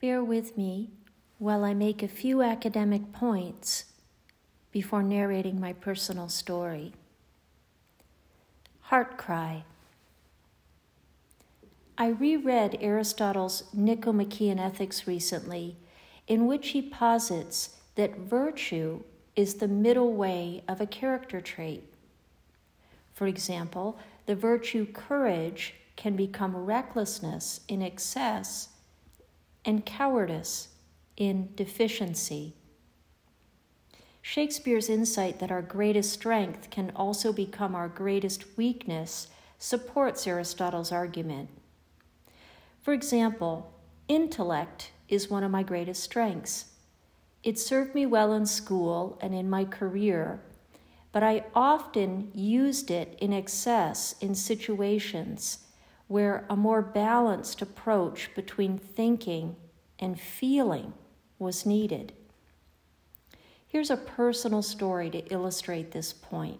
Bear with me while I make a few academic points before narrating my personal story. Heart cry. I reread Aristotle's Nicomachean Ethics recently, in which he posits that virtue is the middle way of a character trait. For example, the virtue courage can become recklessness in excess and cowardice in deficiency. Shakespeare's insight that our greatest strength can also become our greatest weakness supports Aristotle's argument. For example, intellect is one of my greatest strengths. It served me well in school and in my career, but I often used it in excess in situations where a more balanced approach between thinking and feeling was needed. Here's a personal story to illustrate this point.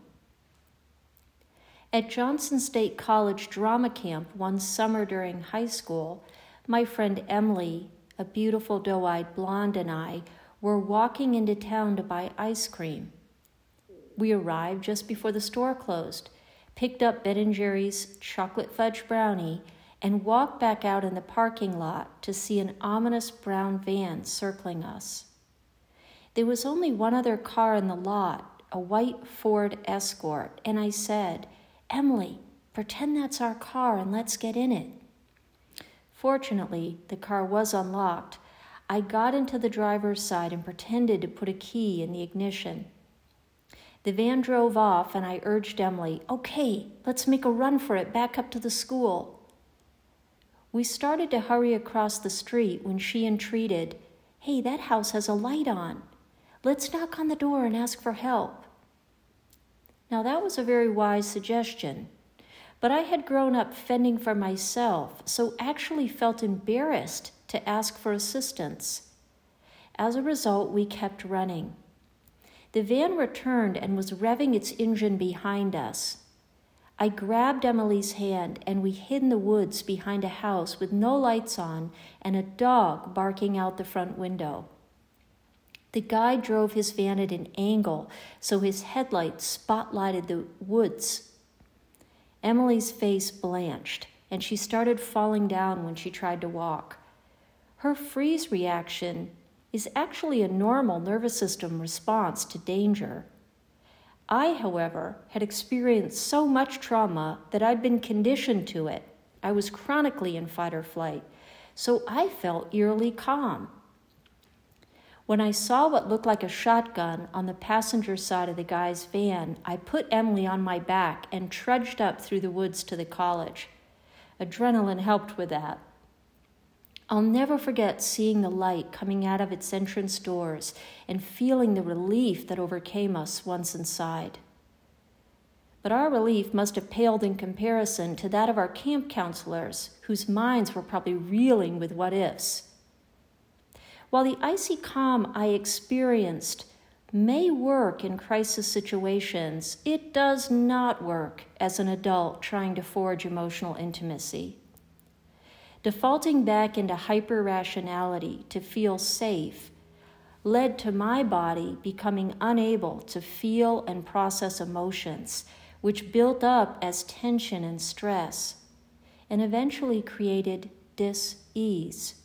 At Johnson State College drama camp one summer during high school, my friend Emily, a beautiful doe-eyed blonde, and I were walking into town to buy ice cream. We arrived just before the store closed, picked up Ben & Jerry's chocolate fudge brownie, and walked back out in the parking lot to see an ominous brown van circling us. There was only one other car in the lot, a white Ford Escort, and I said, "Emily, pretend that's our car and let's get in it." Fortunately, the car was unlocked. I got into the driver's side and pretended to put a key in the ignition. The van drove off and I urged Emily, "Okay, let's make a run for it back up to the school." We started to hurry across the street when she entreated, "Hey, that house has a light on. Let's knock on the door and ask for help." Now that was a very wise suggestion, but I had grown up fending for myself, so actually felt embarrassed to ask for assistance. As a result, we kept running. The van returned and was revving its engine behind us. I grabbed Emily's hand and we hid in the woods behind a house with no lights on and a dog barking out the front window. The guy drove his van at an angle, so his headlights spotlighted the woods. Emily's face blanched, and she started falling down when she tried to walk. Her freeze reaction is actually a normal nervous system response to danger. I, however, had experienced so much trauma that I'd been conditioned to it. I was chronically in fight or flight, so I felt eerily calm. When I saw what looked like a shotgun on the passenger side of the guy's van, I put Emily on my back and trudged up through the woods to the college. Adrenaline helped with that. I'll never forget seeing the light coming out of its entrance doors and feeling the relief that overcame us once inside. But our relief must have paled in comparison to that of our camp counselors, whose minds were probably reeling with what-ifs. While the icy calm I experienced may work in crisis situations, it does not work as an adult trying to forge emotional intimacy. Defaulting back into hyper-rationality to feel safe led to my body becoming unable to feel and process emotions, which built up as tension and stress, and eventually created dis-ease.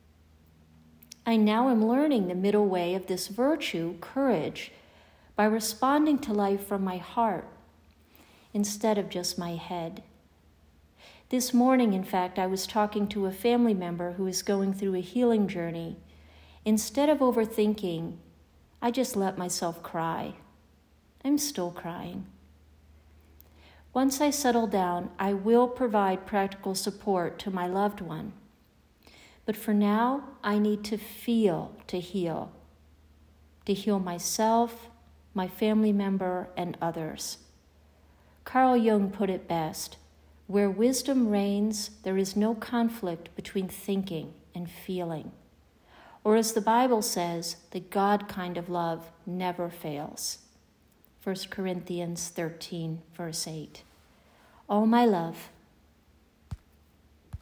I now am learning the middle way of this virtue, courage, by responding to life from my heart instead of just my head. This morning, in fact, I was talking to a family member who is going through a healing journey. Instead of overthinking, I just let myself cry. I'm still crying. Once I settle down, I will provide practical support to my loved one. But for now, I need to feel to heal myself, my family member, and others. Carl Jung put it best, "Where wisdom reigns, there is no conflict between thinking and feeling." Or as the Bible says, the God kind of love never fails. 1 Corinthians 13, verse 8. All my love.